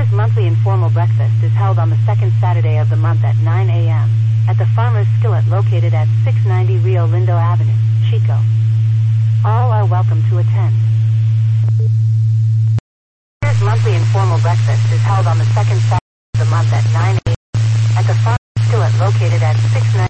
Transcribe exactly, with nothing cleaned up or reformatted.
Spirit Monthly Informal Breakfast is held on the second Saturday of the month at nine a m at the Farmer's Skillet located at six ninety Rio Lindo Avenue, Chico. All are welcome to attend. Spirit Monthly Informal Breakfast is held on the second Saturday of the month at nine a m at the Farmer's Skillet located at six ninety